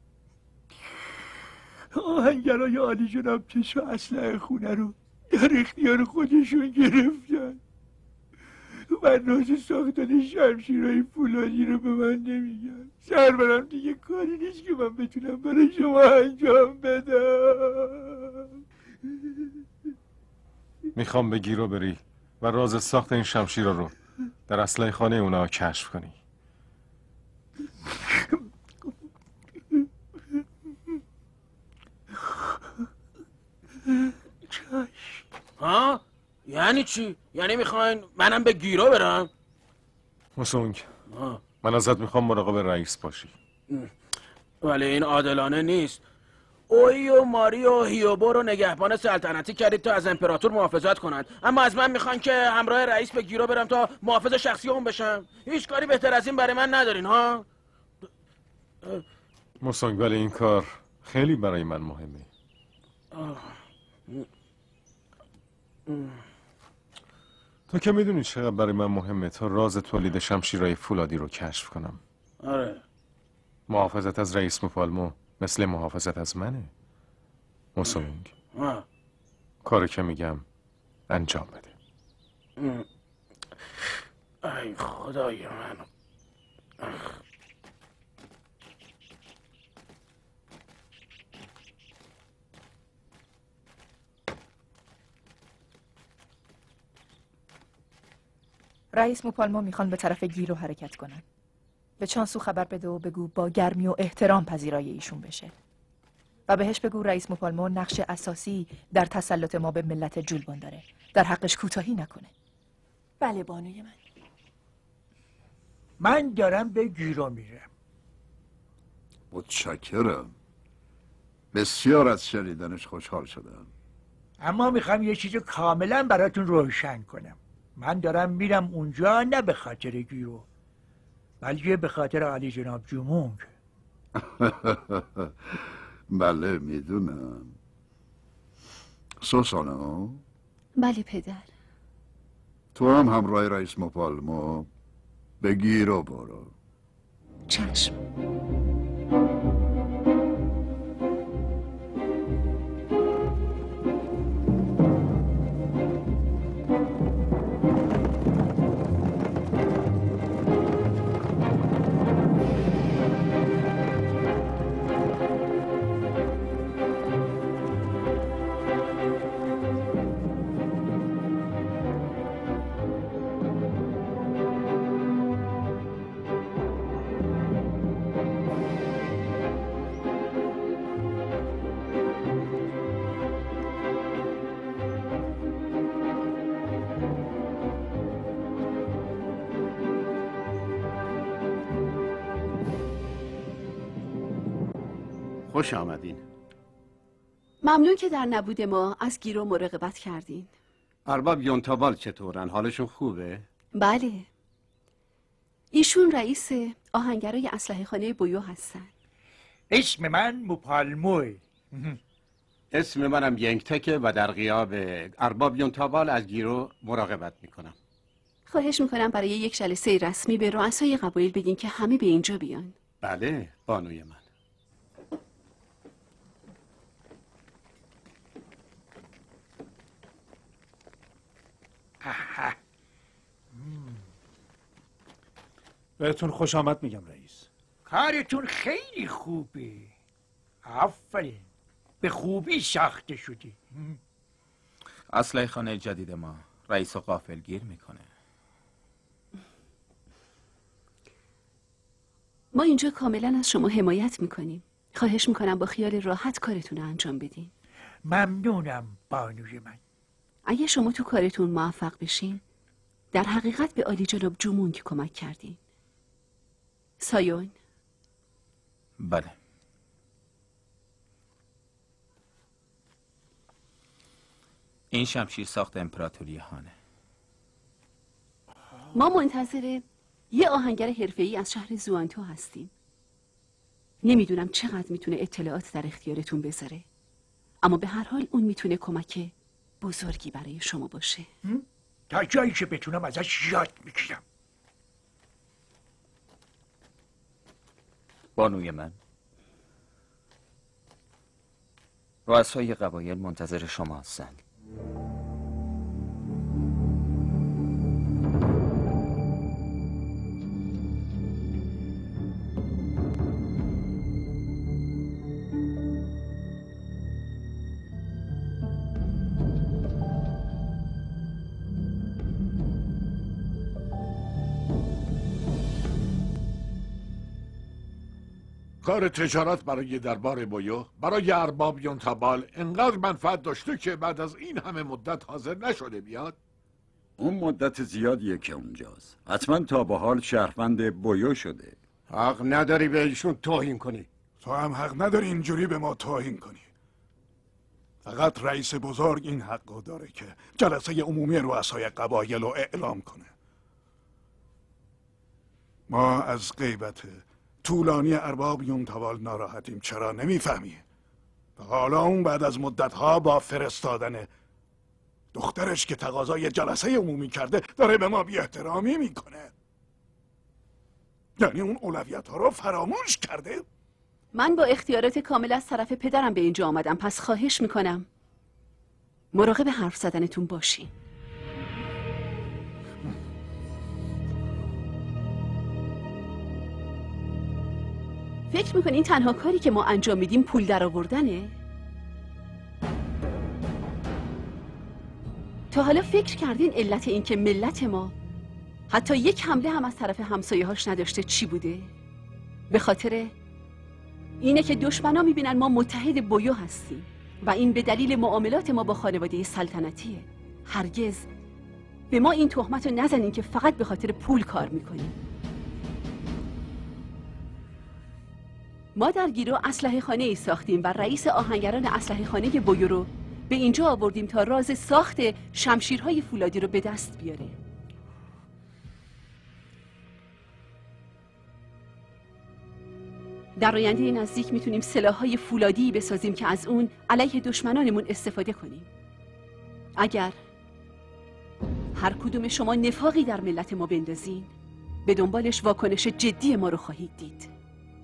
آهنگرای عالی جناب تسو اسلحه خونه رو در اختیار خودشون گرفتن و راز ساختن شمشیرهای فولادی رو به من نمیگن. سرورم دیگه کاری نیست که من بتونم برای شما انجام بدم. میخوام به گیرو بری و راز ساخت این شمشیرا رو در اسلحه خانه اونا کشف کنی. ها؟ یعنی چی؟ یعنی میخواین منم به گیرو برم؟ موسونگ آه. من ازت میخوام مراقب رئیس باشی. ولی این عادلانه نیست. اوی و ماری و هیوبو رو نگهبان سلطنتی کردید تا از امپراتور محافظت کنند، اما از من میخوان که همراه رئیس به گیرو برم تا محافظ شخصی اون بشم. هیچ کاری بهتر از این برای من ندارین ها؟ موسونگ ولی این کار خیلی برای من مهمه. تو که میدونی چقدر برای من مهمه تا راز تولید شمشیرهای فولادی رو کشف کنم. آره. محافظت از رئیس مفالمو مثل محافظت از منه. موسونگ کاری که میگم انجام بده. ای خدای من. رئیس موپالما میخوان به طرف گیرو حرکت کنن. به چانسو خبر بده و بگو با گرمی و احترام پذیرای ایشون بشه. و بهش بگو رئیس موپالما نقش اساسی در تسلط ما به ملت جولبان داره. در حقش کوتاهی نکنه. بله بانوی من. من دارم به گیرو میرم. متشکرم. بسیار از شنیدنش خوشحال شدم. اما میخوام یه چیز کاملا براتون روشن کنم. من دارم میرم اونجا نه به خاطر گیرو، بلکه به خاطر عالی جناب جومونگ. بله میدونم. سوسانا، بله پدر. تو هم همراه رئیس موپالما به گیرو برو. چشم. خوش آمدین. ممنون که در نبود ما از گیرو مراقبت کردین. ارباب یونتابال چطورن؟ حالشون خوبه؟ بله. ایشون رئیس آهنگرای اسلحه خانه بویو هستن. اسم من موپالموه. اسم منم ینگتکه و در غیاب ارباب یونتابال از گیرو مراقبت میکنم. خواهش میکنم برای یک جلسه رسمی به رؤسای قبایل بگین که همه به اینجا بیان. بله بانوی من. بهتون خوش آمد میگم رئیس. کارتون خیلی خوبه. آفرین. به خوبی ساخته شدی. اسلحه خانه جدید ما رئیس و غافلگیر میکنه. ما اینجا کاملا از شما حمایت میکنیم. خواهش میکنم با خیال راحت کارتون رو انجام بدین. ممنونم بانوی من. اگه شما تو کارتون موفق بشین در حقیقت به عالی جناب جومونگ کمک کردین. سایون. بله. این شمشیر ساخت امپراتوری هانه. ما منتظر یه آهنگر حرفه‌ای از شهر زوانتو هستیم. نمیدونم چقدر میتونه اطلاعات در اختیارتون بذاره، اما به هر حال اون میتونه کمک بزرگی برای شما باشه. تا جایی که بتونم ازش یاد میگیرم. بانوی من، رؤسای قبایل منتظر شما هستند. کار تجارت برای دربار بویو برای ارباب یونتابال انقدر منفعت داشته که بعد از این همه مدت حاضر نشده بیاد؟ اون مدت زیادیه که اونجاست. حتما تا به حال شهروند بویو شده. حق نداری به ایشون توهین کنی. تو هم حق نداری اینجوری به ما توهین کنی. فقط رئیس بزرگ این حقو داره که جلسه عمومی رؤسای قبایل رو اعلام کنه. ما از غیبت طولانی ارباب یونتابال ناراحتیم. چرا نمیفهمی؟ حالا اون بعد از مدتها با فرستادن دخترش که تقاضای جلسه عمومی کرده داره به ما بی احترامی میکنه. یعنی اون اولویت ها رو فراموش کرده؟ من با اختیارات کامل از طرف پدرم به اینجا آمدم، پس خواهش میکنم مراقب حرف زدنتون باشین. فکر میکنین تنها کاری که ما انجام میدیم پول در آوردنه؟ تا حالا فکر کردین علت این که ملت ما حتی یک حمله هم از طرف همسایه‌هاش نداشته چی بوده؟ به خاطر اینه که دشمنا میبینن ما متحد بویو هستیم و این به دلیل معاملات ما با خانواده سلطنتیه. هرگز به ما این تهمت رو نزنین که فقط به خاطر پول کار میکنیم. ما در گیرو اسلحه خانه ای ساختیم و رئیس آهنگران اسلحه خانه بویو رو به اینجا آوردیم تا راز ساخت شمشیرهای فولادی رو به دست بیاره. در آینده نزدیک میتونیم سلاح‌های فولادی بسازیم که از اون علیه دشمنانمون استفاده کنیم. اگر هر کدوم شما نفاقی در ملت ما بندازین، به دنبالش واکنش جدی ما رو خواهید دید.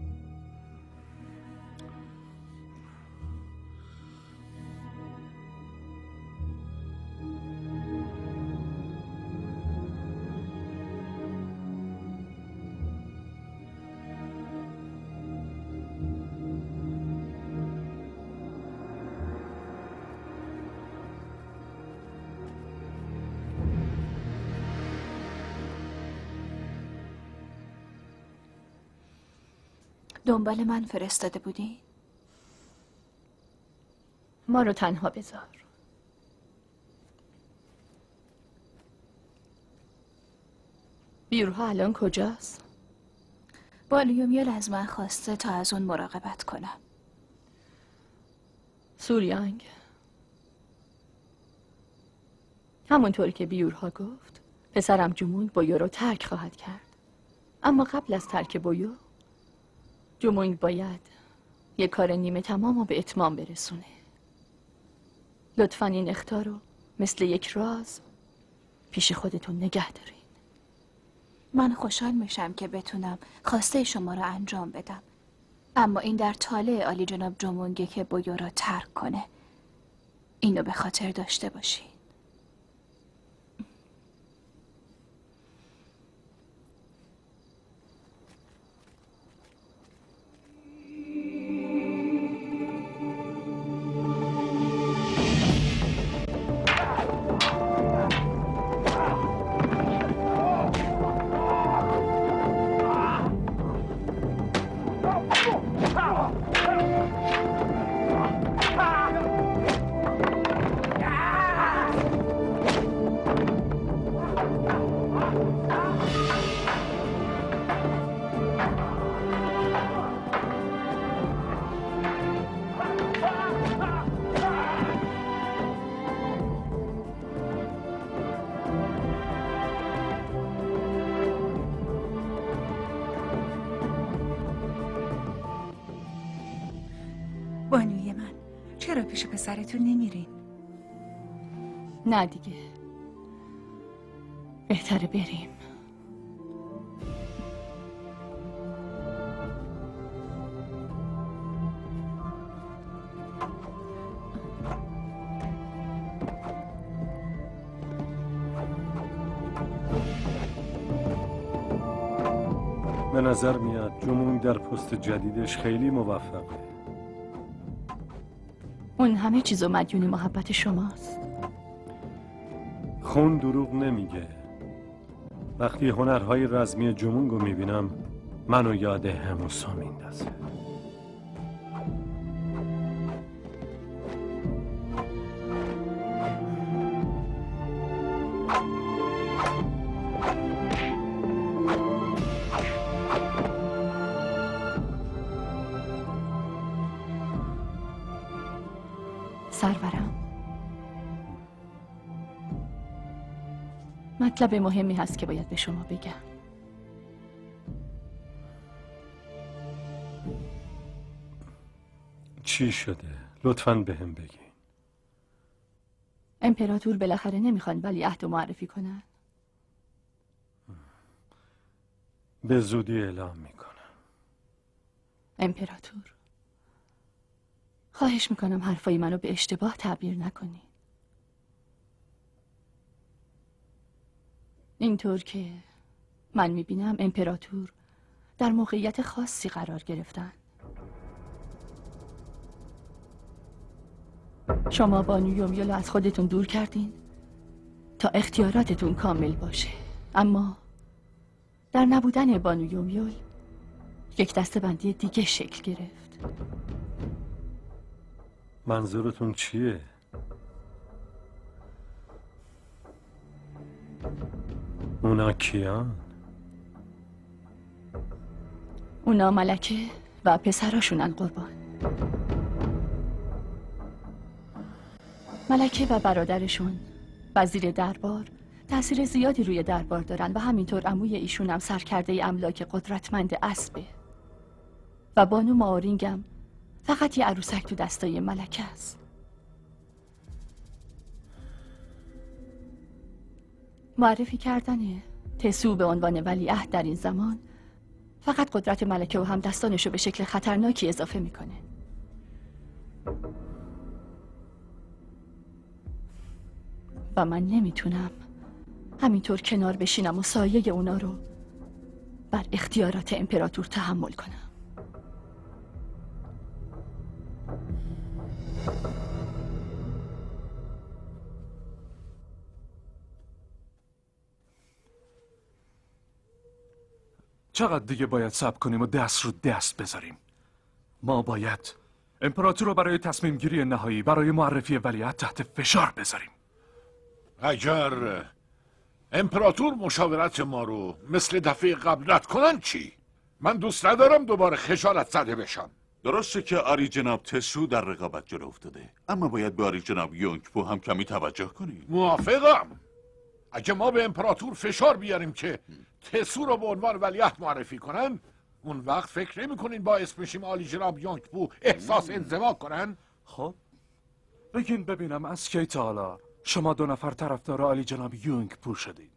دنبال من فرستاده بودی؟ ما رو تنها بذار. بیورها الان کجاست؟ بالویومیل از من خواسته تا از اون مراقبت کنم. سوریانگ، همونطور که بیورها گفت پسرم جمونگ بویو رو ترک خواهد کرد. اما قبل از ترک بویو جمونگ باید یک کار نیمه تمام رو به اتمام برسونه. لطفاً این اخطار رو مثل یک راز پیش خودتون نگه دارین. من خوشحال میشم که بتونم خواسته شما رو انجام بدم، اما این در طالع عالی جناب جمونگه که بویو را ترک کنه. اینو به خاطر داشته باشین. بانوی من، چرا پیش پسرتون نمیرین؟ نه دیگه، بهتره بریم. به نظر میاد جمونگ در پست جدیدش خیلی موفقه. اون همه چیزو مدیون محبت شماست. خون دروغ نمیگه. وقتی هنرهای رزمی جمونگ رو میبینم منو یاد هموسا میندازه. سرورم، مطلب مهمی هست که باید به شما بگم. چی شده؟ لطفاً بهم بگین. امپراتور بالاخره نمیخوان ولیعهد رو معرفی کنن؟ به زودی اعلام میکنم. امپراتور، خواهش میکنم حرفای منو به اشتباه تعبیر نکنی. اینطور که من میبینم امپراتور در موقعیت خاصی قرار گرفتن. شما بانو یومیل از خودتون دور کردین تا اختیاراتتون کامل باشه، اما در نبودن بانو یومیول یک دسته‌بندی دیگه شکل گرفت. منظورتون چیه؟ اونا کیان؟ اونا ملکه و پسراشونن قربان. ملکه و برادرشون وزیر دربار تأثیر زیادی روی دربار دارن و همینطور عموی ایشون هم سرکرده املاک قدرتمند اسبه و بانو ماورینگم فقط یه عروسک تو دستای ملکه است. معرفی کردن تسو به عنوان ولیعهد در این زمان فقط قدرت ملکه و هم دستانشو به شکل خطرناکی اضافه میکنه. و من نمیتونم همینطور کنار بشینم و سایه اونا رو بر اختیارات امپراتور تحمل کنم. چقدر دیگه باید صبر کنیم و دست رو دست بذاریم؟ ما باید امپراتور رو برای تصمیم گیری نهایی برای معرفی ولیعهد تحت فشار بذاریم. اگر امپراتور مشاورت ما رو مثل دفعه قبل رد کنن چی؟ من دوست ندارم دوباره خجالت زده بشم. درسته که آری جناب تسو در رقابت جلو افتاده، اما باید به آری جناب یونگپو هم کمی توجه کنیم. موافقم. اگه ما به امپراتور فشار بیاریم که تسو رو به عنوان ولیعهد معرفی کنن، اون وقت فکر نمی کنین باعث بشیم آلی جناب یونگپو احساس انزوا کنن؟ خب بگین ببینم از کی تا حالا شما دو نفر طرفدار آلی جناب یونگپو شدین؟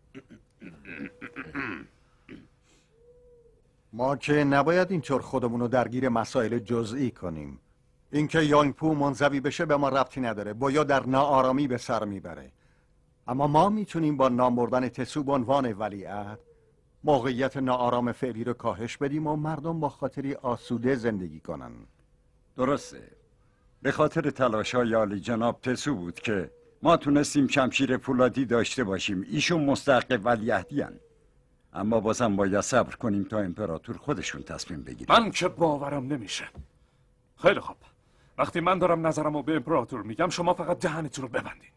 ما که نباید اینطور خودمون رو درگیر مسائل جزئی کنیم. اینکه یونگپو منزوی بشه به ما ربطی نداره، باید در ناآرامی به سر میبره. اما ما میتونیم با نام بردن تسو به عنوان ولیعهد موقعیت ناآرام فعلی رو کاهش بدیم و مردم با خاطری آسوده زندگی کنن. درسته. به خاطر تلاش‌های عالی جناب تسو بود که ما تونستیم شمشیر فولادی داشته باشیم. ایشون مستحق ولیعهدی هن. اما بازم باید صبر کنیم تا امپراتور خودشون تصمیم بگیرن. من که باورم نمیشه. خیلی خوب. وقتی من دارم نظرمو به امپراتور میگم شما فقط دهنتون رو ببندین.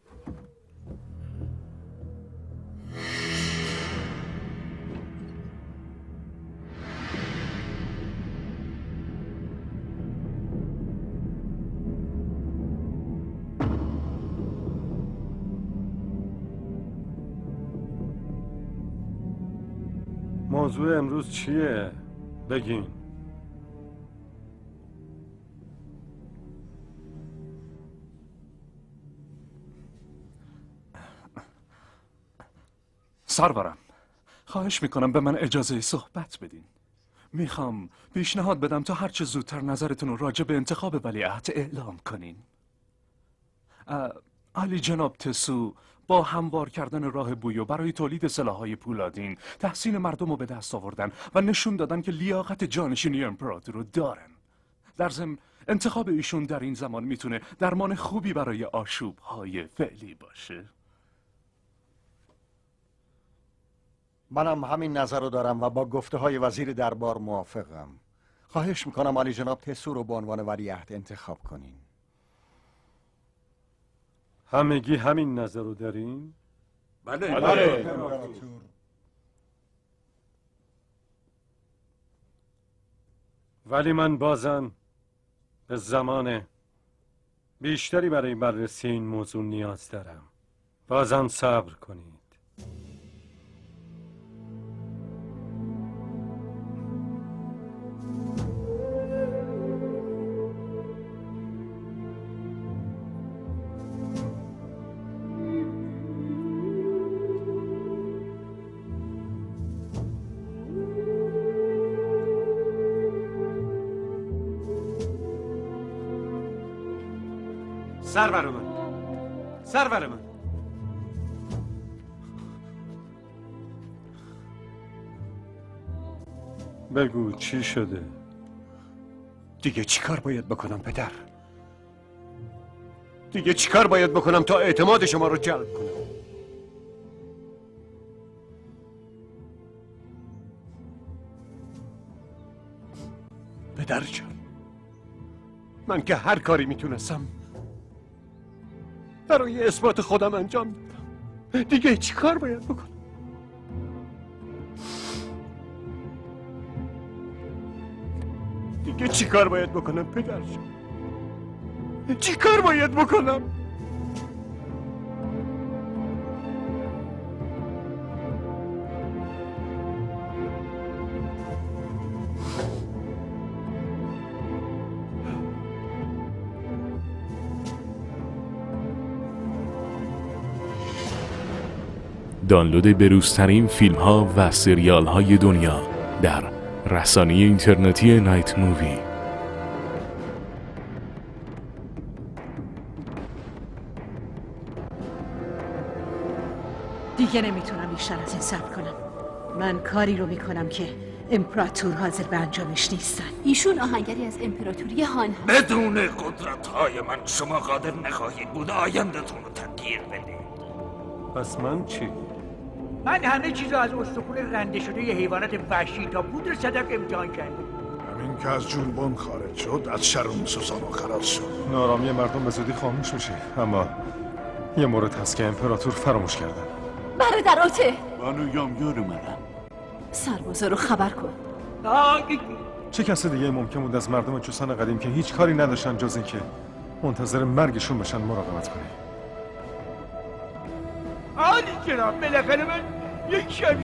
موضوع امروز چیه؟ بگین. سرورم خواهش میکنم به من اجازه صحبت بدین. میخوام پیشنهاد بدم تا هرچه زودتر نظرتون رو راجع به انتخاب ولیعهد اعلام کنین. علی جناب تسو با هموار کردن راه بویو برای تولید سلاح‌های پولادین تحسین مردم رو به دست آوردن و نشون دادن که لیاقت جانشینی امپراتور رو دارن. در ضمن انتخاب ایشون در این زمان میتونه درمان خوبی برای آشوب‌های فعلی باشه. منم همین نظر رو دارم و با گفته های وزیر دربار موافقم. خواهش میکنم علی جناب تسو رو به عنوان ولیعهد انتخاب کنین. همگی همین نظر رو دارین؟ بله بله. ولی من بازم به زمان بیشتری برای بررسی این موضوع نیاز دارم. بازم صبر کنید. سرور من سرور من بگو چی شده؟ دیگه چیکار باید بکنم پدر؟ دیگه چیکار باید بکنم تا اعتماد شما رو جلب کنم؟ پدرجان، من که هر کاری میتونستم برای اثبات خودم انجام دادم. دیگه چی کار باید بکنم؟ دیگه چی کار باید بکنم پدرجان؟ چی کار باید بکنم؟ دانلود بروزترین فیلم ها و سریال های دنیا در رسانه اینترنتی نایت مووی. دیگه نمیتونم بیشتر از این صبر کنم. من کاری رو میکنم که امپراتور حاضر به انجامش نیستن. ایشون آهنگری از امپراتوری هان هست. بدون قدرت های من شما قادر نخواهید بود آینده‌تون رو تغییر بدید. پس من چی؟ من همه چیز از استخون رنده شده ی حیوانات وحشی تا پودر صدق امتحان کردم. همین که از جولبون خارج شد از شرم سوزانو خلاص شد. نارامی مردم به زودی خاموش میشه، اما یه مورد هست که امپراتور فراموش کردن. برادراته بانو یامیور اومدن. سربازا رو خبر کن. چه کسی دیگه ممکن بود از مردم چوسان قدیم که هیچ کاری نداشتن جز این که منتظر مرگشون بشن مراقبت کنه؟ عالی جناب، بالاخره من یک شب